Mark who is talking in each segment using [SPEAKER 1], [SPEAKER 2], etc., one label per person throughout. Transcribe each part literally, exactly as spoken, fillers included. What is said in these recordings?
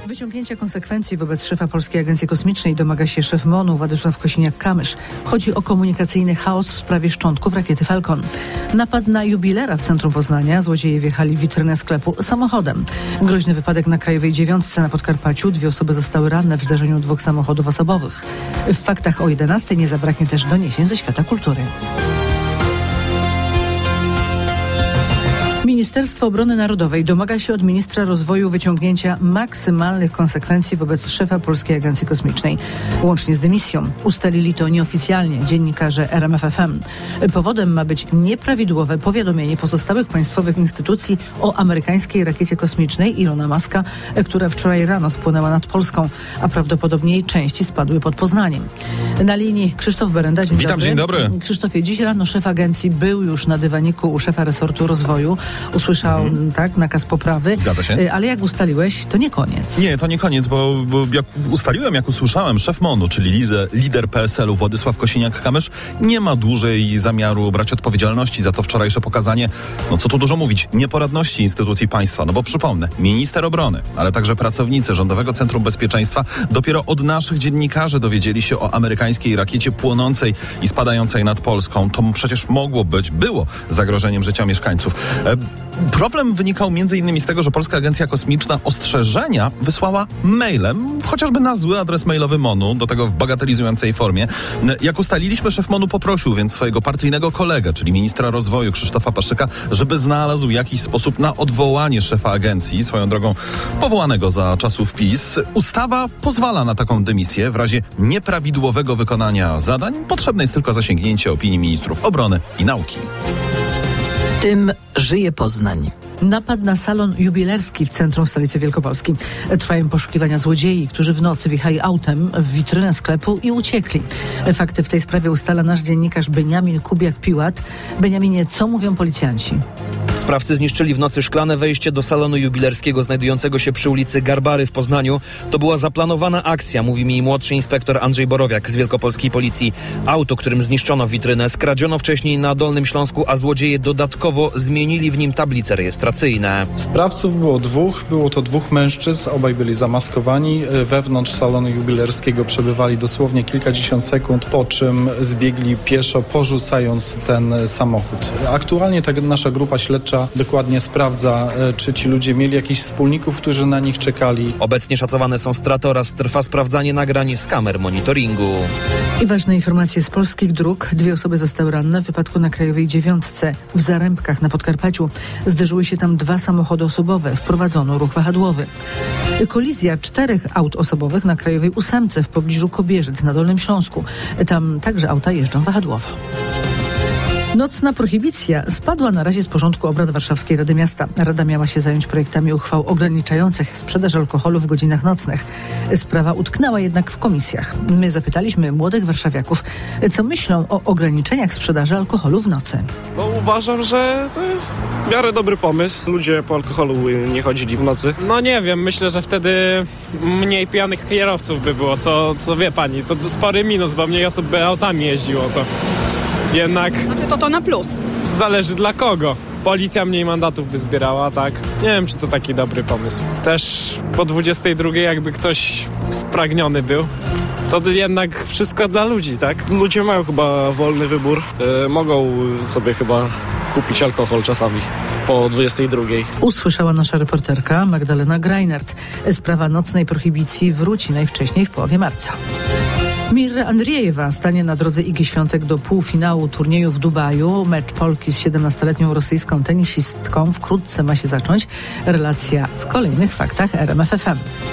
[SPEAKER 1] Wyciągnięcia konsekwencji wobec szefa Polskiej Agencji Kosmicznej domaga się szef M O N-u Władysław Kosiniak-Kamysz. Chodzi o komunikacyjny chaos w sprawie szczątków rakiety Falcon. Napad na jubilera w centrum Poznania. Złodzieje wjechali w witrynę sklepu samochodem. Groźny wypadek na Krajowej Dziewiątce na Podkarpaciu. Dwie osoby zostały ranne w zdarzeniu dwóch samochodów osobowych. W faktach o jedenastej nie zabraknie też doniesień ze świata kultury. Ministerstwo Obrony Narodowej domaga się od ministra rozwoju wyciągnięcia maksymalnych konsekwencji wobec szefa Polskiej Agencji Kosmicznej. Łącznie z dymisją. Ustalili to nieoficjalnie dziennikarze R M F F M. Powodem ma być nieprawidłowe powiadomienie pozostałych państwowych instytucji o amerykańskiej rakiecie kosmicznej Ilona Muska, która wczoraj rano spłynęła nad Polską, a prawdopodobnie jej części spadły pod Poznaniem. Na linii Krzysztof Berenda. Dzień
[SPEAKER 2] Witam,
[SPEAKER 1] dobry.
[SPEAKER 2] dzień dobry.
[SPEAKER 1] Krzysztofie, dziś rano szef agencji był już na dywaniku u szefa resortu rozwoju. Usłyszał mhm. tak, nakaz poprawy.
[SPEAKER 2] Zgadza się.
[SPEAKER 1] Ale jak ustaliłeś, to nie koniec.
[SPEAKER 2] Nie, to nie koniec, bo, bo jak ustaliłem, jak usłyszałem, szef M O N-u, czyli lider, lider P S L-u Władysław Kosiniak-Kamysz nie ma dłużej zamiaru brać odpowiedzialności za to wczorajsze pokazanie, no co tu dużo mówić, nieporadności instytucji państwa. No bo przypomnę, minister obrony, ale także pracownicy Rządowego Centrum Bezpieczeństwa dopiero od naszych dziennikarzy dowiedzieli się o amerykańskiej rakiecie płonącej i spadającej nad Polską. To przecież mogło być, było zagrożeniem życia mieszkańców. E, Problem wynikał między innymi z tego, że Polska Agencja Kosmiczna ostrzeżenia wysłała mailem, chociażby na zły adres mailowy M O N-u, do tego w bagatelizującej formie. Jak ustaliliśmy, szef M O N-u poprosił więc swojego partyjnego kolegę, czyli ministra rozwoju Krzysztofa Paszyka, żeby znalazł jakiś sposób na odwołanie szefa agencji, swoją drogą powołanego za czasów PiS. Ustawa pozwala na taką dymisję w razie nieprawidłowego wykonania zadań. Potrzebne jest tylko zasięgnięcie opinii ministrów obrony i nauki.
[SPEAKER 3] Tym żyje Poznań.
[SPEAKER 1] Napad na salon jubilerski w centrum stolicy Wielkopolski. Trwają poszukiwania złodziei, którzy w nocy wjechali autem w witrynę sklepu i uciekli. Fakty w tej sprawie ustala nasz dziennikarz Beniamin Kubiak-Piłat. Beniaminie, co mówią policjanci?
[SPEAKER 4] Sprawcy zniszczyli w nocy szklane wejście do salonu jubilerskiego znajdującego się przy ulicy Garbary w Poznaniu. To była zaplanowana akcja, mówi mi młodszy inspektor Andrzej Borowiak z Wielkopolskiej Policji. Auto, którym zniszczono witrynę, skradziono wcześniej na Dolnym Śląsku, a złodzieje dodatkowo zmienili w nim tablice rejestracyjne.
[SPEAKER 5] Sprawców było dwóch, było to dwóch mężczyzn, obaj byli zamaskowani. Wewnątrz salonu jubilerskiego przebywali dosłownie kilkadziesiąt sekund, po czym zbiegli pieszo, porzucając ten samochód. Aktualnie ta nasza grupa śledcza dokładnie sprawdza, czy ci ludzie mieli jakichś wspólników, którzy na nich czekali.
[SPEAKER 4] Obecnie szacowane są straty oraz trwa sprawdzanie nagrań z kamer monitoringu.
[SPEAKER 1] I ważne informacje z polskich dróg. Dwie osoby zostały ranne w wypadku na Krajowej Dziewiątce. W Zarębkach na Podkarpaciu zderzyły się tam dwa samochody osobowe. Wprowadzono ruch wahadłowy. Kolizja czterech aut osobowych na Krajowej Ósemce w pobliżu Kobierzyc na Dolnym Śląsku. Tam także auta jeżdżą wahadłowo. Nocna prohibicja spadła na razie z porządku obrad Warszawskiej Rady Miasta. Rada miała się zająć projektami uchwał ograniczających sprzedaż alkoholu w godzinach nocnych. Sprawa utknęła jednak w komisjach. My zapytaliśmy młodych warszawiaków, co myślą o ograniczeniach sprzedaży alkoholu w nocy.
[SPEAKER 6] No, uważam, że to jest w miarę dobry pomysł. Ludzie po alkoholu nie chodzili w nocy.
[SPEAKER 7] No nie wiem, myślę, że wtedy mniej pijanych kierowców by było, co, co wie pani, to, to spory minus, bo mniej osób by autami jeździło, to jednak...
[SPEAKER 8] Znaczy to to na plus.
[SPEAKER 7] Zależy dla kogo. Policja mniej mandatów by zbierała, tak? Nie wiem, czy to taki dobry pomysł. Też po dwudziestej drugiej jakby ktoś spragniony był, to jednak wszystko dla ludzi, tak?
[SPEAKER 6] Ludzie mają chyba wolny wybór. Yy, mogą sobie chyba kupić alkohol czasami po dwudziestej drugiej.
[SPEAKER 1] Usłyszała nasza reporterka Magdalena Greinert. Sprawa nocnej prohibicji wróci najwcześniej w połowie marca. Mirra Andriejewa stanie na drodze Igi Świątek do półfinału turnieju w Dubaju. Mecz Polki z siedemnastoletnią rosyjską tenisistką wkrótce ma się zacząć. Relacja w kolejnych faktach R M F F M.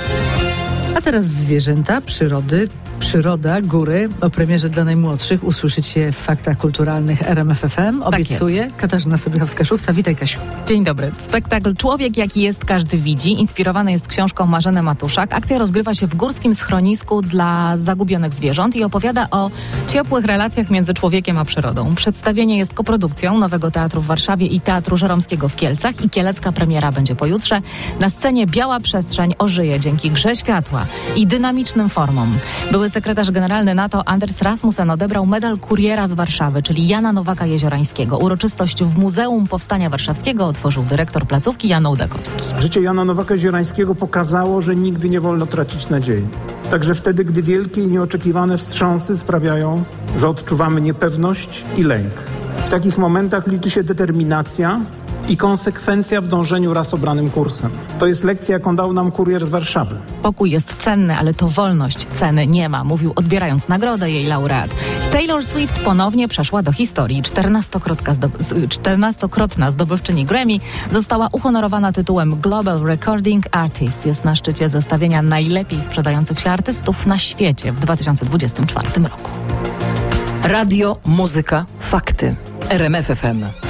[SPEAKER 1] A teraz zwierzęta, przyrody, przyroda, góry. O premierze dla najmłodszych usłyszycie w faktach kulturalnych R M F F M. Obiecuję. Tak, Katarzyna Sobiechowska-Szuchta. Witaj, Kasiu.
[SPEAKER 9] Dzień dobry. Spektakl Człowiek jaki jest, każdy widzi. Inspirowany jest książką Marzeny Matuszak. Akcja rozgrywa się w górskim schronisku dla zagubionych zwierząt i opowiada o ciepłych relacjach między człowiekiem a przyrodą. Przedstawienie jest koprodukcją Nowego Teatru w Warszawie i Teatru Żeromskiego w Kielcach i kielecka premiera będzie pojutrze. Na scenie biała przestrzeń ożyje dzięki grze światła i dynamicznym formom. Były Były sekretarz generalny NATO Anders Rasmussen odebrał medal kuriera z Warszawy, czyli Jana Nowaka Jeziorańskiego. Uroczystość w Muzeum Powstania Warszawskiego otworzył dyrektor placówki Jan Ołdakowski.
[SPEAKER 8] Życie Jana Nowaka Jeziorańskiego pokazało, że nigdy nie wolno tracić nadziei. Także wtedy, gdy wielkie i nieoczekiwane wstrząsy sprawiają, że odczuwamy niepewność i lęk. W takich momentach liczy się determinacja i konsekwencja w dążeniu raz obranym kursem. To jest lekcja, jaką dał nam kurier z Warszawy. Pokój jest cenny, ale to wolność ceny nie ma, mówił, odbierając nagrodę jej laureat. Taylor Swift ponownie przeszła do historii. czternastokrotna zdobywczyni Grammy została uhonorowana tytułem Global Recording Artist. Jest na szczycie zestawienia najlepiej sprzedających się artystów na świecie w dwa tysiące dwudziestym czwartym roku.
[SPEAKER 3] Radio, muzyka, fakty. R M F F M.